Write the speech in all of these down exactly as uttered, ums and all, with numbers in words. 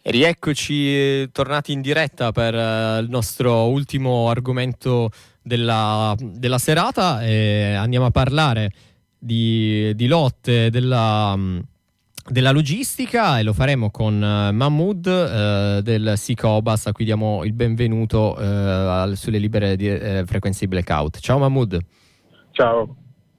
Rieccoci eh, tornati in diretta per eh, il nostro ultimo argomento della, della serata e andiamo a parlare di, di lotte della, della logistica e lo faremo con eh, Mahmood eh, del Sicobas, a cui diamo il benvenuto eh, sulle libere di, eh, frequenze di Blackout. Ciao Mahmood. Ciao.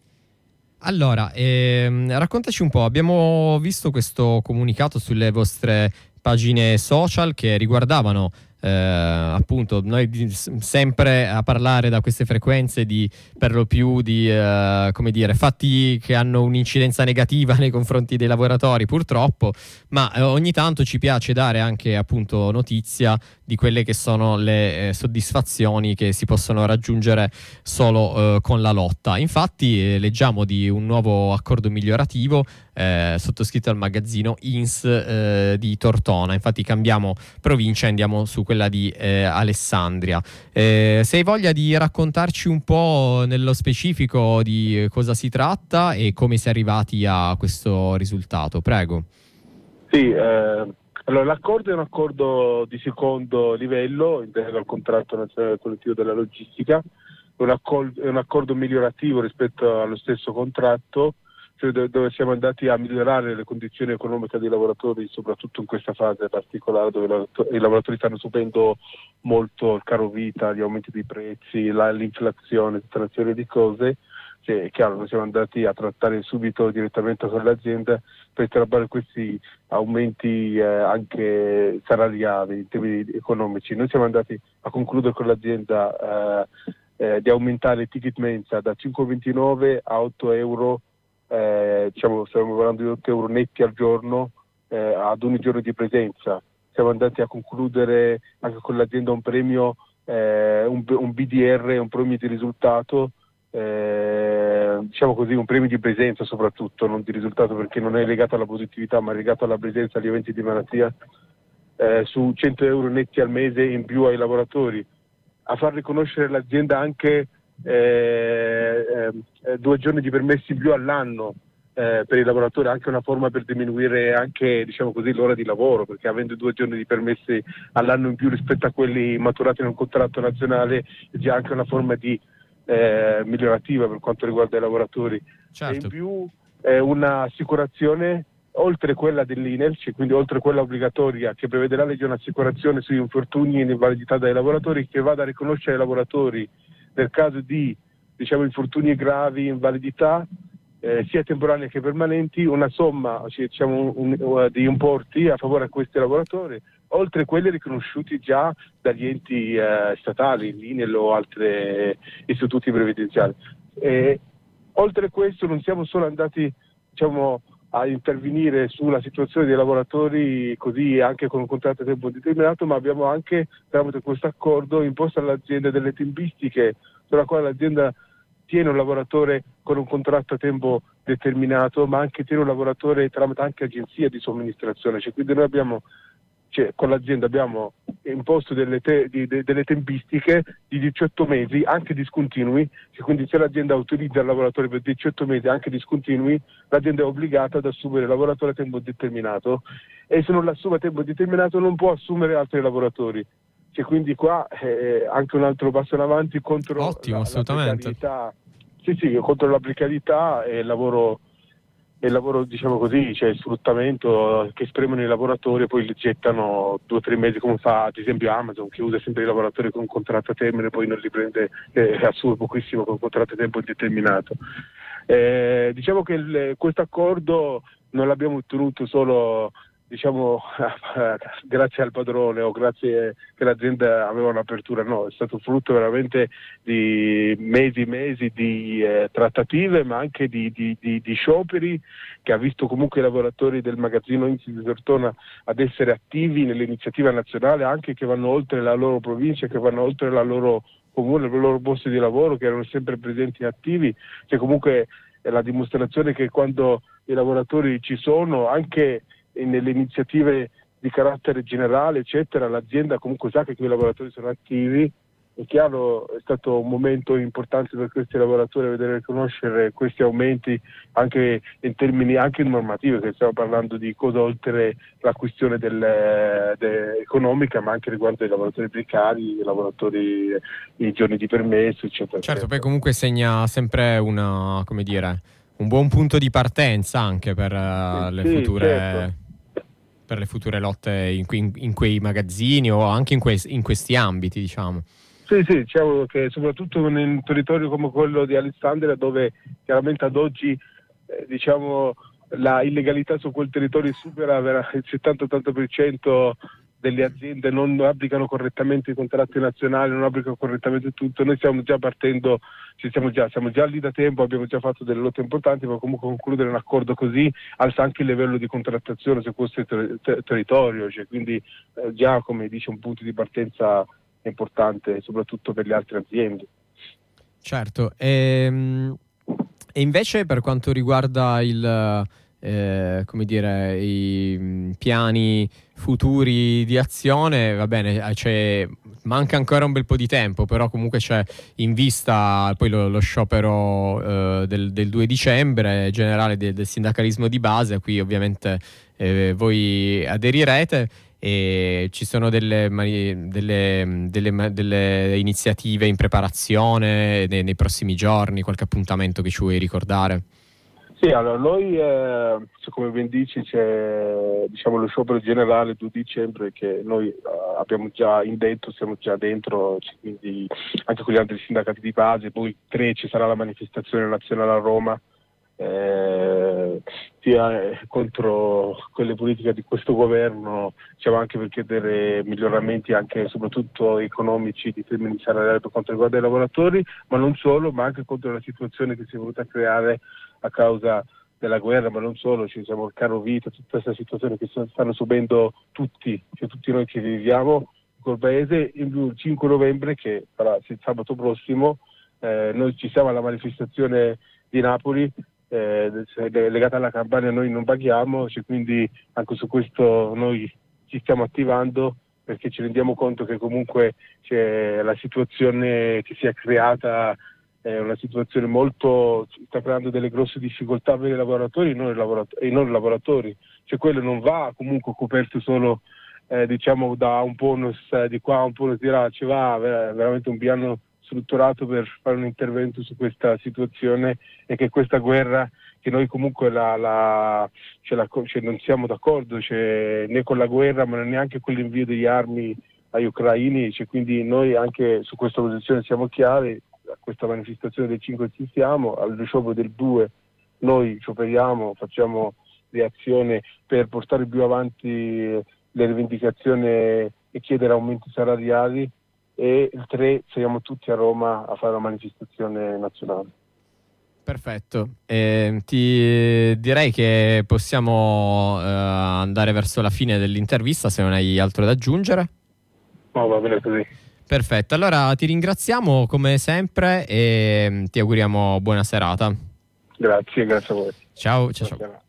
Allora, ehm, raccontaci un po', abbiamo visto questo comunicato sulle vostre pagine social che riguardavano eh, appunto noi di, sempre a parlare da queste frequenze di per lo più di eh, come dire fatti che hanno un'incidenza negativa nei confronti dei lavoratori purtroppo, ma eh, ogni tanto ci piace dare anche appunto notizia di quelle che sono le eh, soddisfazioni che si possono raggiungere solo eh, con la lotta. Infatti eh, leggiamo di un nuovo accordo migliorativo eh, sottoscritto al magazzino I N S eh, di Tortona. Infatti cambiamo provincia e andiamo su quella di eh, Alessandria. Eh, se hai voglia di raccontarci un po' nello specifico di cosa si tratta e come si è arrivati a questo risultato, prego. Sì, eh, allora l'accordo è un accordo di secondo livello, in deroga al contratto nazionale collettivo della logistica, è un, accordo, è un accordo migliorativo rispetto allo stesso contratto, cioè dove siamo andati a migliorare le condizioni economiche dei lavoratori, soprattutto in questa fase particolare dove i lavoratori stanno subendo molto il caro vita, gli aumenti dei prezzi, la, l'inflazione, tutta una serie di cose. Cioè, è chiaro, noi siamo andati a trattare subito direttamente con l'azienda per trattare questi aumenti eh, anche salariali in termini economici. Noi siamo andati a concludere con l'azienda eh, eh, di aumentare il ticket mensa da cinque virgola ventinove a otto euro, eh, diciamo stiamo parlando di otto euro netti al giorno eh, ad ogni giorno di presenza. Siamo andati a concludere anche con l'azienda un premio, eh, un, un B D R, un premio di risultato, Eh, diciamo così, un premio di presenza soprattutto, non di risultato, perché non è legato alla positività ma è legato alla presenza agli eventi di malattia, eh, su cento euro netti al mese in più ai lavoratori, a far riconoscere l'azienda anche eh, eh, due giorni di permessi in più all'anno eh, per i lavoratori, anche una forma per diminuire anche, diciamo così, l'ora di lavoro, perché avendo due giorni di permessi all'anno in più rispetto a quelli maturati in un contratto nazionale è già anche una forma di Eh, migliorativa per quanto riguarda i lavoratori. Certo. E in più eh, un'assicurazione oltre quella dell'I N E L, cioè, quindi oltre quella obbligatoria che prevede la legge, un'assicurazione sugli infortuni e invalidità dai lavoratori che vada a riconoscere ai lavoratori nel caso di, diciamo, infortuni gravi, invalidità eh, sia temporanee che permanenti, una somma, cioè, diciamo, un, un, di importi a favore a questi lavoratori, oltre quelli riconosciuti già dagli enti eh, statali, l'I N E L o altri istituti previdenziali. E, oltre a questo non siamo solo andati, diciamo, a intervenire sulla situazione dei lavoratori così anche con un contratto a tempo determinato, ma abbiamo anche, tramite questo accordo, imposto all'azienda delle tempistiche sulla quale l'azienda tiene un lavoratore con un contratto a tempo determinato, ma anche tiene un lavoratore tramite anche agenzia di somministrazione. Cioè, quindi noi abbiamo Cioè, con l'azienda abbiamo imposto delle, te, di, de, delle tempistiche di diciotto mesi, anche discontinui, che quindi se l'azienda utilizza il lavoratore per diciotto mesi anche discontinui, l'azienda è obbligata ad assumere il lavoratore a tempo determinato, e se non l'assume a tempo determinato non può assumere altri lavoratori. Cioè, quindi qua è anche un altro passo in avanti contro Ottimo, la, assolutamente. la precarietà, sì, sì, contro la precarietà e il lavoro. E il lavoro, diciamo così, cioè il sfruttamento che esprimono i lavoratori e poi li gettano due o tre mesi, come fa ad esempio Amazon, che usa sempre i lavoratori con un contratto a termine, poi non li prende, eh, assume pochissimo con un contratto a tempo indeterminato. Eh, diciamo che il, questo accordo non l'abbiamo ottenuto solo, diciamo, grazie al padrone o grazie che l'azienda aveva un'apertura, no, è stato frutto veramente di mesi e mesi di eh, trattative, ma anche di, di, di, di scioperi, che ha visto comunque i lavoratori del magazzino I N S di Tortona ad essere attivi nell'iniziativa nazionale, anche che vanno oltre la loro provincia, che vanno oltre la loro comune, i loro posti di lavoro, che erano sempre presenti e attivi, che comunque è la dimostrazione che quando i lavoratori ci sono, anche nelle iniziative di carattere generale, eccetera, l'azienda comunque sa che quei lavoratori sono attivi è chiaro, è stato un momento importante per questi lavoratori vedere riconoscere questi aumenti anche in termini anche normativi, che stiamo parlando di cosa oltre la questione del, de, economica, ma anche riguardo i lavoratori precari, i lavoratori, i giorni di permesso, eccetera. Certo, eccetera. poi comunque segna sempre una, come dire, un buon punto di partenza anche per uh, sì, le sì, future... certo. per le future lotte in, in, in quei magazzini o anche in, que, in questi ambiti, diciamo. Sì, sì, diciamo che soprattutto in un territorio come quello di Alessandria, dove chiaramente ad oggi eh, diciamo la illegalità su quel territorio supera il settanta ottanta per cento delle aziende, non applicano correttamente i contratti nazionali, non applicano correttamente tutto. Noi stiamo già partendo, ci siamo già, siamo già lì da tempo, abbiamo già fatto delle lotte importanti, ma comunque concludere un accordo così alza anche il livello di contrattazione su questo ter- ter- territorio, cioè, quindi eh, già, come dice, un punto di partenza importante soprattutto per le altre aziende. Certo, e, e invece per quanto riguarda il, eh, come dire, i piani futuri di azione, va bene, c'è, manca ancora un bel po' di tempo, però comunque c'è in vista poi lo, lo sciopero eh, del, del due dicembre generale de, del sindacalismo di base, a cui ovviamente eh, voi aderirete. E ci sono delle, delle, delle, delle iniziative in preparazione nei, nei prossimi giorni, qualche appuntamento che ci vuoi ricordare? Sì, allora noi, eh, come ben dici, c'è diciamo, lo sciopero generale il due dicembre che noi eh, abbiamo già indetto, siamo già dentro, quindi anche con gli altri sindacati di base, poi tre ci sarà la manifestazione nazionale a Roma, Eh, sia contro quelle politiche di questo governo, diciamo anche per chiedere miglioramenti anche soprattutto economici di termini salariali per quanto riguarda i lavoratori, ma non solo, ma anche contro la situazione che si è voluta creare a causa della guerra, ma non solo, ci siamo il caro vita, tutta questa situazione che stanno subendo tutti, cioè tutti noi che viviamo in quel paese. In più il cinque novembre, che sarà il sabato prossimo, eh, noi ci siamo alla manifestazione di Napoli, Eh, legata alla Campania. Noi non paghiamo, cioè, quindi anche su questo noi ci stiamo attivando, perché ci rendiamo conto che comunque c'è la situazione che si è creata, è una situazione molto, sta creando delle grosse difficoltà per i lavoratori e non i lavoratori, i non lavoratori. Cioè quello non va comunque coperto solo eh, diciamo da un bonus eh, di qua, un bonus di là, ci va veramente un piano strutturato per fare un intervento su questa situazione, e che questa guerra, che noi comunque la, la, cioè la, cioè non siamo d'accordo cioè, né con la guerra, ma neanche con l'invio degli armi agli ucraini, cioè, quindi noi anche su questa posizione siamo chiari. A questa manifestazione del cinque ci siamo, al sciopero del due noi scioperiamo, facciamo reazione per portare più avanti le rivendicazioni e chiedere aumenti salariali, e il tre siamo tutti a Roma a fare una manifestazione nazionale. Perfetto, eh, ti direi che possiamo eh, andare verso la fine dell'intervista, se non hai altro da aggiungere. No, va bene così. Perfetto, allora ti ringraziamo come sempre e ti auguriamo buona serata. Grazie, grazie a voi. Ciao, ciao, ciao.